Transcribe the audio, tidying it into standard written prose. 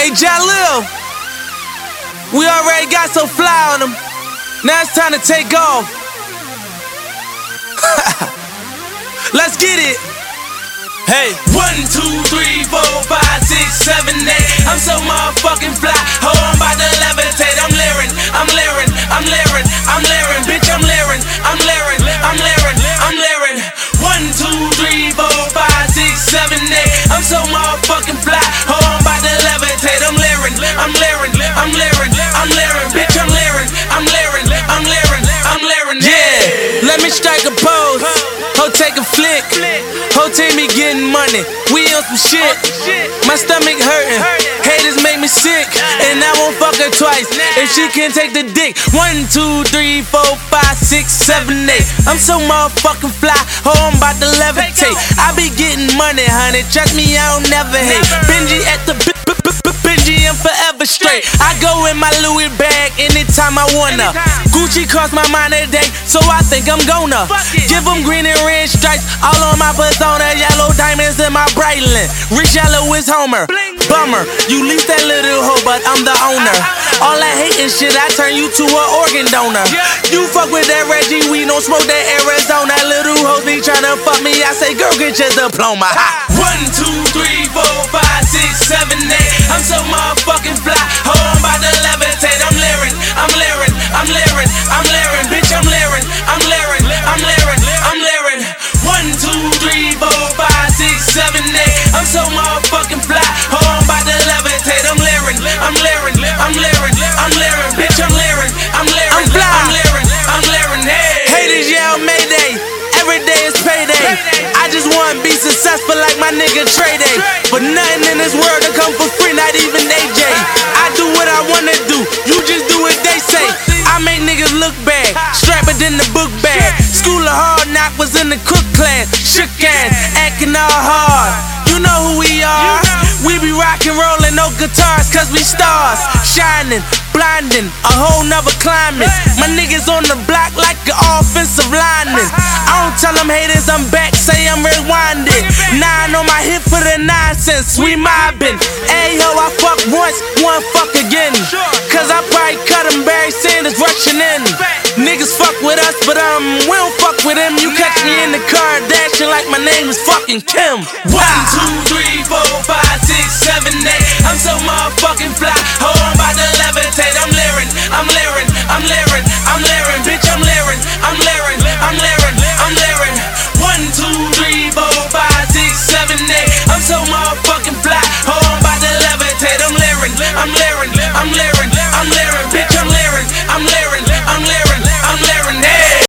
Hey, Jalil, we already got so fly on them. Now it's time to take off. Let's get it. Hey, 1, 2, 3, 4, 5, 6, 7, 8. I'm so motherfucking fly. Oh, I'm about to levitate. I'm leering, I'm leering, I'm leering, I'm leering, bitch, I'm leering, I'm leering, I'm leering, I'm leering. 1, 2, 3, 4, 5, 6, 7, 8. I'm so motherfucking fly. Oh, I'm about to levitate. I'm leering, I'm leering, I'm leering, I'm leering, bitch, I'm leering, I'm leering, I'm leering, I'm leering. Yeah, let me strike a pose. Ho, take a flick. Whole team be getting money, we on some shit. My stomach hurting, haters make me sick, and I won't fuck her twice if she can't take the dick. 1, 2, 3, 4, 5, 6, 7, 8. I'm so motherfucking fly, oh, I'm about to levitate. I be getting money, honey, trust me, I don't never hate. Benji at the Benji, I'm forever straight. I go in my Louis bag anytime I wanna. Gucci cross my mind today, so I think I'm gonna give them green and red stripes all on my persona. Yellow diamonds in my Breitling. Rich yellow is Homer. Bummer, you lease that little hoe, but I'm the owner. All that hating shit, I turn you to an organ donor. You fuck with that Reggie, we don't smoke that Arizona. Little hoes be tryna fuck me, I say, girl, get your diploma. 1, 2, 3, 4, 5, 6, 7, 8. I'm so motherfucking fly. Oh, I'm about to levitate. I'm leering, I'm leering, I'm leering, I'm leering, bitch, I'm leering, I'm leering, I'm leering, I'm leering. 1, 2, 3, 4, 5, 6, 7, 8. I'm so motherfucking fly. Oh, I'm about to levitate. I'm leering, I'm leering, I'm leering, I'm leering, bitch, I'm leering, I'm leering, I'm fly. I'm leering, I'm leering. Hey, haters yell Mayday. Every day is payday. I just wanna be successful like my nigga Trey Day. But nothing in this world to come for free, not even AJ. I do what I wanna do, you just do what they say. I make niggas look bad, strap it in the book bag. School of Hard Knock was in the cook class. Shook ass, acting all hard. You know who we are. We be rockin' rollin', no guitars, cause we stars. Shining, blinding, a whole nother climate. My niggas on the block like an offensive lineman. I don't tell them haters I'm back, say I'm rewinded. 9 on my hip for the nonsense, we mobbing. Ayo, I fuck once, one fuck again. Cause I probably cut him, Barry Sanders rushing in. Niggas fuck with us, but we don't fuck with them. You catch me in the car dashing like my name is fucking Kim. 1, 2, 3, 4, 5, 6, 7, 8. I'm so motherfucking fly. Oh, I'm about to levitate. I'm leering, I'm leering, I'm leering, I'm leering, bitch, I'm leering, I'm leering, I'm leering, I'm leering. 1, 2, 3, 4, 5, 6, 7, 8. I'm so motherfucking fly. Oh, I'm about to levitate. I'm leering, I'm leering, I'm leering.